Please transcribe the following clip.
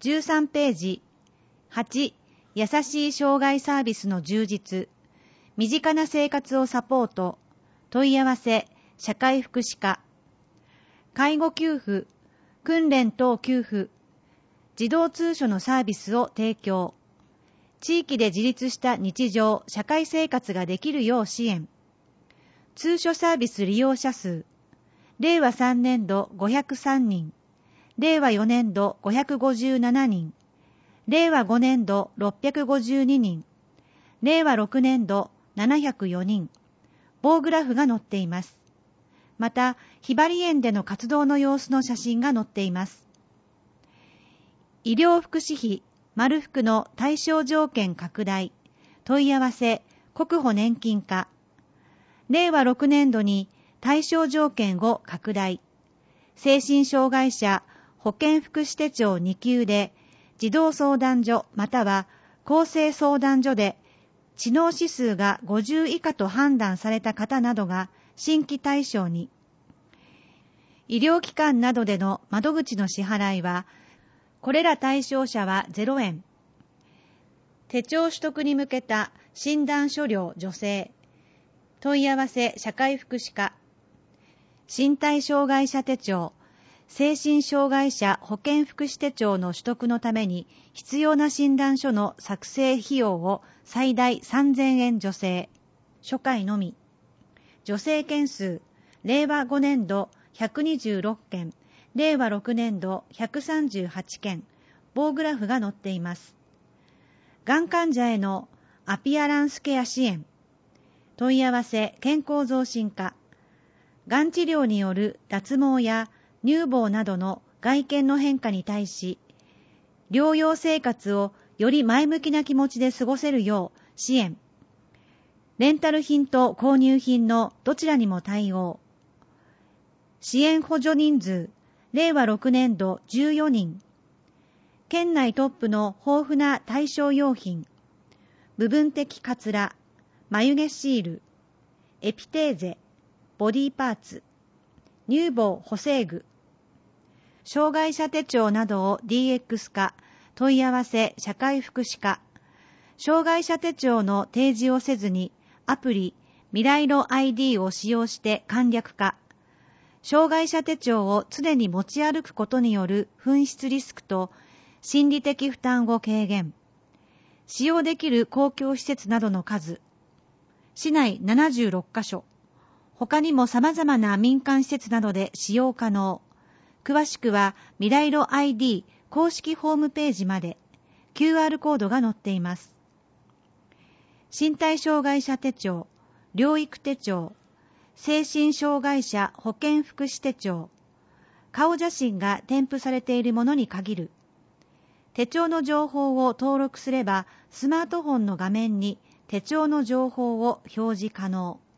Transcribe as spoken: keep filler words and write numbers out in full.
じゅうさんページ。はち、優しい障害サービスの充実。身近な生活をサポート。問い合わせ、社会福祉課。介護給付、訓練等給付。児童通所のサービスを提供。地域で自立した日常、社会生活ができるよう支援。通所サービス利用者数。れいわさんねんどごひゃくさんにん。れいわよねんどごひゃくごじゅうななにん。れいわごねんどろっぴゃくごじゅうににん。れいわろくねんどななひゃくよにん。棒グラフが載っています。また、ひばり園での活動の様子の写真が載っています。医療福祉費、丸福の対象条件拡大。問い合わせ、国保年金課。れいわろくねんどに対象条件を拡大。精神障害者保健福祉手帳に級で、児童相談所または厚生相談所で知能指数がごじゅう以下と判断された方などが新規対象に。医療機関などでの窓口の支払いは、これら対象者はゼロえん。手帳取得に向けた診断書料助成。問い合わせ社会福祉課。身体障害者手帳、精神障害者保健福祉手帳の取得のために必要な診断書の作成費用を最大さんぜんえん助成。初回のみ。助成件数、れいわごねんどひゃくにじゅうろっけん、れいわろくねんどひゃくさんじゅうはちけん、棒グラフが載っています。がん患者へのアピアランスケア支援。問い合わせ健康増進課。がん治療による脱毛や乳房などの外見の変化に対し、療養生活をより前向きな気持ちで過ごせるよう支援。レンタル品と購入品のどちらにも対応。支援補助人数、れいわろくねんどじゅうよにん。県内トップの豊富な対象用品。部分的カツラ、眉毛シール、エピテーゼ、ボディパーツ、乳房補正具。障害者手帳などを ディーエックス 化、問い合わせ社会福祉課。障害者手帳の提示をせずにアプリ未来路 アイディー を使用して簡略化。障害者手帳を常に持ち歩くことによる紛失リスクと心理的負担を軽減。使用できる公共施設などの数。市内ななじゅうろっかしょ。他にも様々な民間施設などで使用可能。詳しくは未来路 アイディー 公式ホームページまで キューアール コードが載っています。身体障害者手帳、療育手帳、精神障害者保健福祉手帳、顔写真が添付されているものに限る。手帳の情報を登録すればスマートフォンの画面に手帳の情報を表示可能。